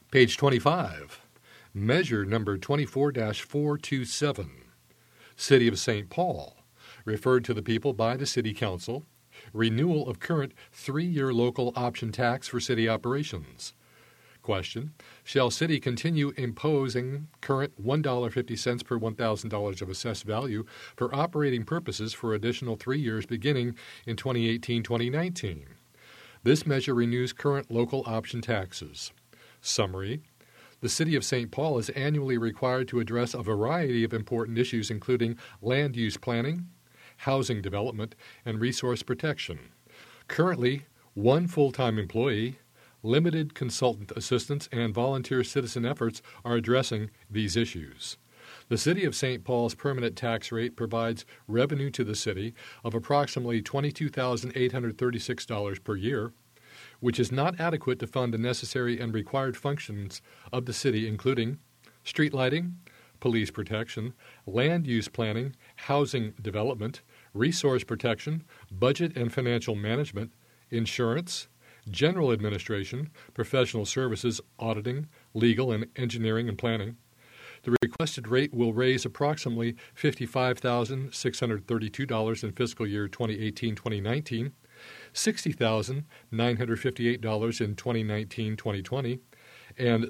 Page 25. Measure number 24-427. City of St. Paul. Referred to the people by the City Council. Renewal of current 3-year local option tax for city operations. Question. Shall City continue imposing current $1.50 per $1,000 of assessed value for operating purposes for additional 3 years beginning in 2018-2019? This measure renews current local option taxes. Summary. The City of St. Paul is annually required to address a variety of important issues including land use planning, housing development, and resource protection. Currently, 1 full-time employee, limited consultant assistants, and volunteer citizen efforts are addressing these issues. The City of St. Paul's permanent tax rate provides revenue to the city of approximately $22,836 per year, which is not adequate to fund the necessary and required functions of the city, including street lighting, police protection, land use planning, housing development, resource protection, budget and financial management, insurance, general administration, professional services, auditing, legal and engineering and planning. The requested rate will raise approximately $55,632 in fiscal year 2018-2019, $60,958 in 2019-2020, and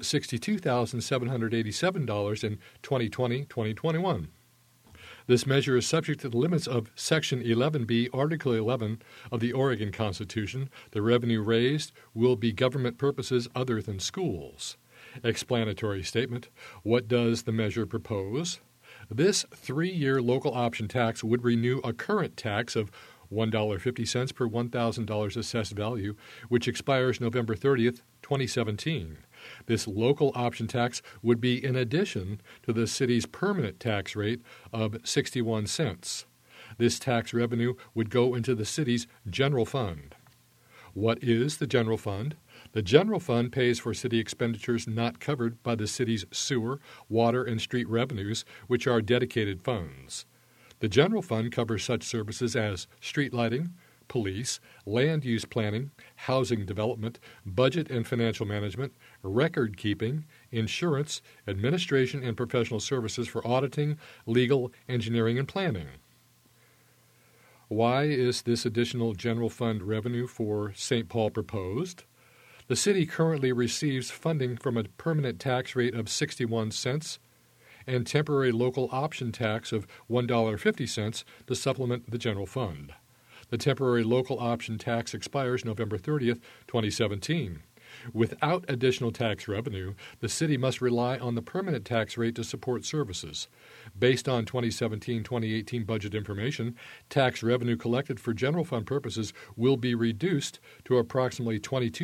$62,787 in 2020-2021. This measure is subject to the limits of Section 11B, Article 11 of the Oregon Constitution. The revenue raised will be government purposes other than schools. Explanatory statement. What does the measure propose? This 3-year local option tax would renew a current tax of $1.50 per $1,000 assessed value, which expires November 30th, 2017. This local option tax would be in addition to the city's permanent tax rate of 61 cents. This tax revenue would go into the city's general fund. What is the general fund? The general fund pays for city expenditures not covered by the city's sewer, water, and street revenues, which are dedicated funds. The general fund covers such services as street lighting, police, land use planning, housing development, budget and financial management, record keeping, insurance, administration, and professional services for auditing, legal, engineering, and planning. Why is this additional general fund revenue for St. Paul proposed? The city currently receives funding from a permanent tax rate of 61 cents and temporary local option tax of $1.50 to supplement the general fund. The temporary local option tax expires November 30th, 2017. Without additional tax revenue, the city must rely on the permanent tax rate to support services. Based on 2017-2018 budget information, tax revenue collected for general fund purposes will be reduced to approximately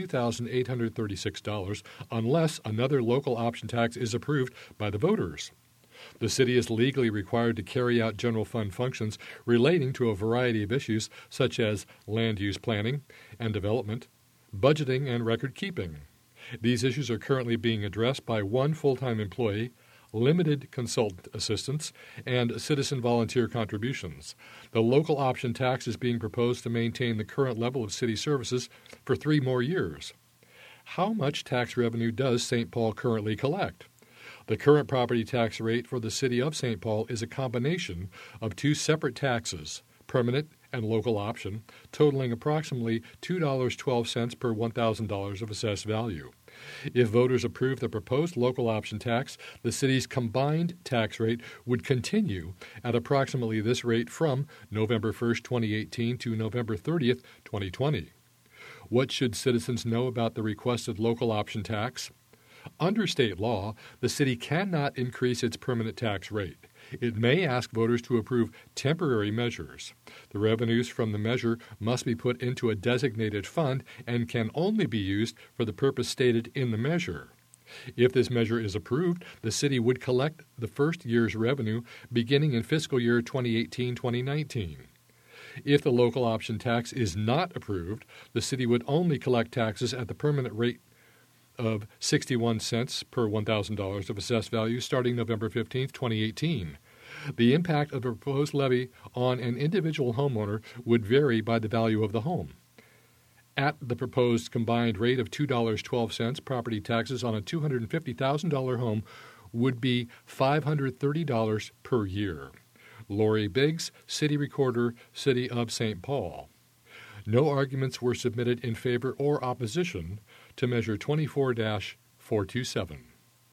$22,836 unless another local option tax is approved by the voters. The city is legally required to carry out general fund functions relating to a variety of issues such as land use planning and development, budgeting, and record keeping. These issues are currently being addressed by 1 full-time employee, limited consultant assistants, and citizen volunteer contributions. The local option tax is being proposed to maintain the current level of city services for 3 more years. How much tax revenue does St. Paul currently collect? The current property tax rate for the city of St. Paul is a combination of 2 separate taxes, permanent and local option, totaling approximately $2.12 per $1,000 of assessed value. If voters approve the proposed local option tax, the city's combined tax rate would continue at approximately this rate from November 1st, 2018 to November 30th, 2020. What should citizens know about the requested local option tax? Under state law, the city cannot increase its permanent tax rate. It may ask voters to approve temporary measures. The revenues from the measure must be put into a designated fund and can only be used for the purpose stated in the measure. If this measure is approved, the city would collect the first year's revenue beginning in fiscal year 2018-2019. If the local option tax is not approved, the city would only collect taxes at the permanent rate of 61 cents per $1,000 of assessed value starting November 15, 2018. The impact of the proposed levy on an individual homeowner would vary by the value of the home. At the proposed combined rate of $2.12, property taxes on a $250,000 home would be $530 per year. Lori Biggs, City Recorder, City of St. Paul. No arguments were submitted in favor or opposition to Measure 24-427.